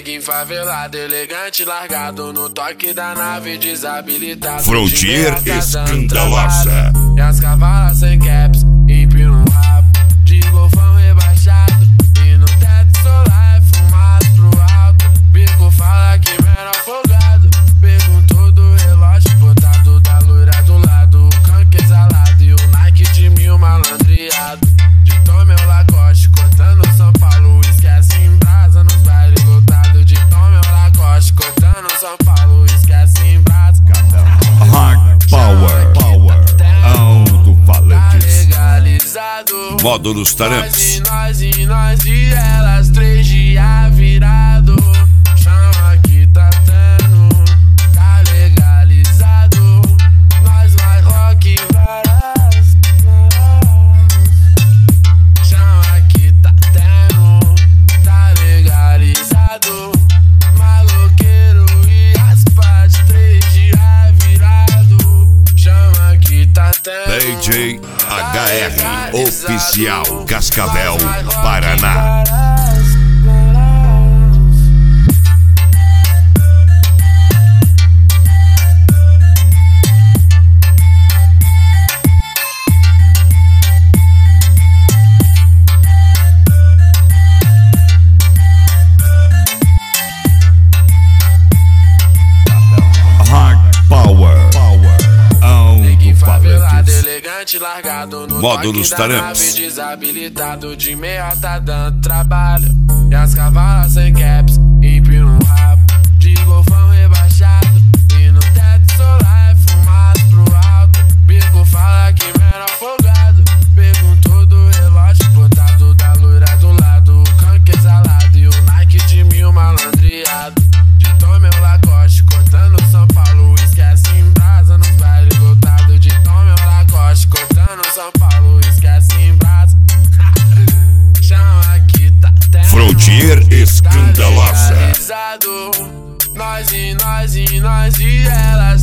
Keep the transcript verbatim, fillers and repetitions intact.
Neguinho favelado, elegante, largado no toque da nave, desabilitado. Frontier escandalosa. E as cavalas sem caps, empinam o rabo de golfão rebaixado. E no teto solar é fumado pro alto. Bico fala que menor folgado. Perguntou do relógio botado da loira do lado. O canque exalado e o Nike de mil malandreado. De Tom meu Lacoste, cortando São Paulo. Esquece em brasa nos bailes lotados. De Tom meu Lacoste, cortando São Paulo. Esquece em brasa. Hard Power, Power, alto-falantes, módulos taramps. Nós e nós e nós e elas, três dias virado. Chama que tá tendo, tá legalizado. Nós vai rock varas. Chama que tá tendo, tá legalizado. Maloqueiro e as partes, três dias virado. Chama que tá tendo. D J H R Oficial Cascavel, Paraná. Hard Power, alto-falantes, elegante, largado no módulos toque da nave, taramps. desabilitado de meia tá dando trabalho. E as cavalas sem caps, empinam o rabo de golfão rebaixado. E no teto solar é fumado pro alto. Bico fala que menor folgado. Perguntou do relógio botado da loira do lado. O canque exalado e o Nike de mil malandreado. De Tom meu Lacoste, cortando São Paulo. Esquece em brasa nos bailes lotados. De Tom meu Lacoste, cortando São Paulo. Esquece em brasa. Chama que tá tendo, Frontier escandalosa. tá legalizado. Nós e nós e nós e elas.